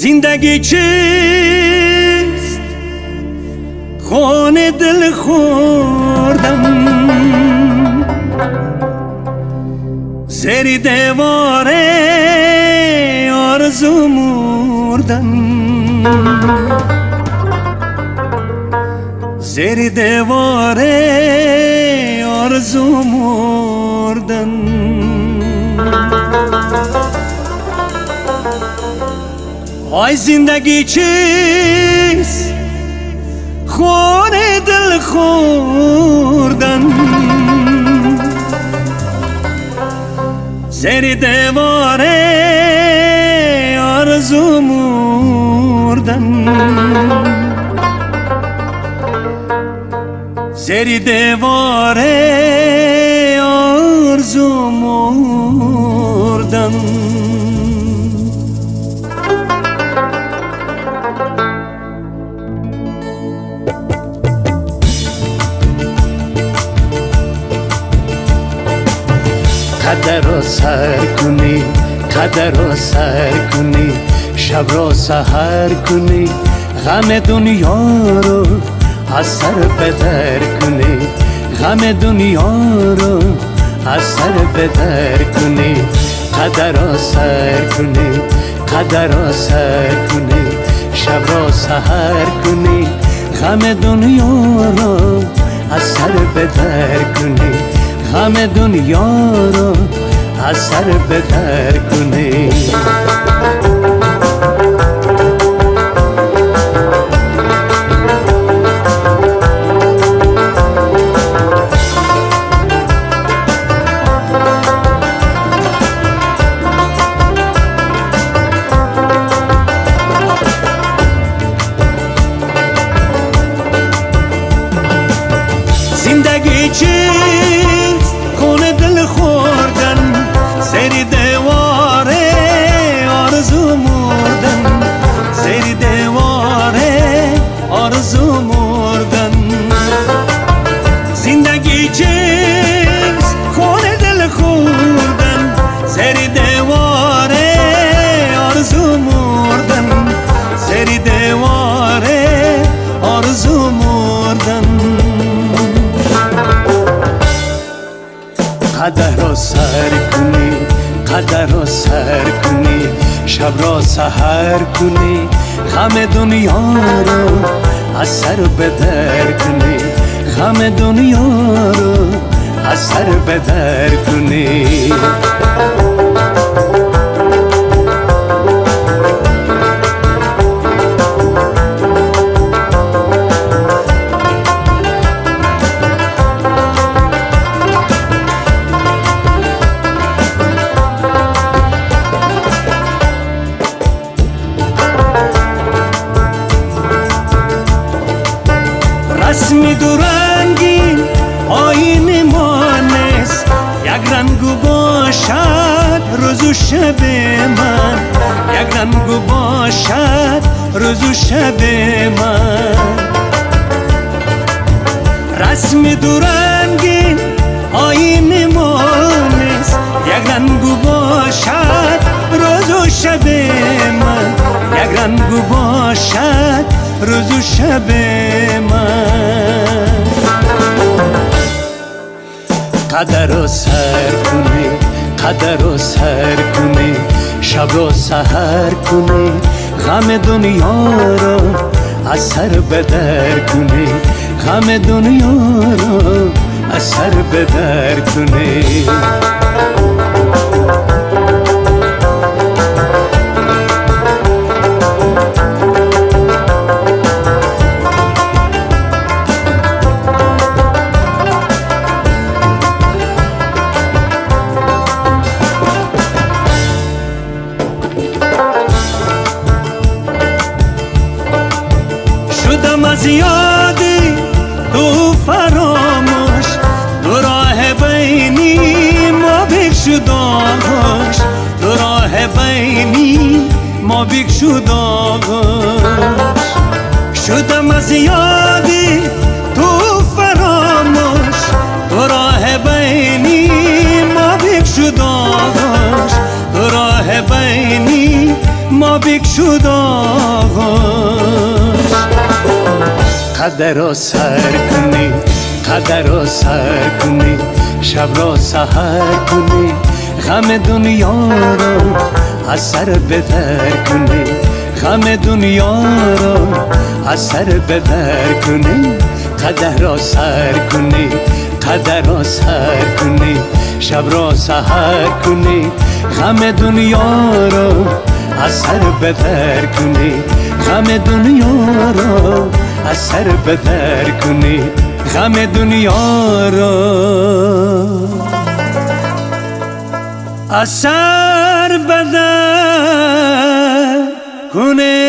زندگی چیست؟ خون دل خوردم، زیر دیوار آرزو مردم، زیر دیوار آرزو مردم. آی زندگی چیست؟ خون دل خوردن، زیر دیوار آرزو مردن، زیر دیوار آرزو مردن. قدر رو سر کنی، قدر رو سر کنی، شب رو سحر کنی، غم دنیا رو از سر بدر کنی، غم دنیا رو از سر بدر کنی. قدر رو سر کنی، قدر رو سر کنی، شب رو سحر کنی، غم دنیا رو از سر بدر کنی، غم دنیا رو از سر بدر کنی. زندگی چیست؟ خون دل خوردن، زیر دیوار آرزو مردن، زیر دیوار آرزو مردن. زندگی چیست؟ خون دل خوردن، زیر دیوار آرزو مردن، زیر دیوار آرزو مردن. قدر رو سر کنی، قدر رو سر کنی، شب را سحر کنی، غم دنیا رو از سر بدر کنی، غم دنیا رو از سر بدر کنی. رسمی دو رنگین آیین ما نیست، یک رنگو باشد روز و شب من، یک رنگو باشد روز و شب من. رسمی دو رنگین آیین ما نیست، یک رنگو باشد روز و شب من، یک رنگو باشد روز و شب من. قدر رو سر کنی، قدر رو سر کنی، شب رو سحر کنی، غم دنیا رو از سر بدر کنی، غم دنیا رو از سر بدر کنی. شدم از یادی تو فراموش، دو راه بینی ما بکشود آغوش، دو راه بینی ما بکشود آغوش. شدم از یادی تو فراموش، دو راه بینی ما بکشود آغوش، دو راه بینی ما بکشود شد آغاز. قدر رو سر کنی، قدر رو سر کنی، شب رو سحر کنی، غم دنیا رو از سر بدر کنی، غم دنیا رو از سر بدر کنی. قدر رو سر کنی، قدر رو سر کنی، شب رو سحر کنی، غم دنیا رو از سر بدر کنی، غم دنیا رو از سر بدر کنی، غم دنیا رو از سر بدر کنی.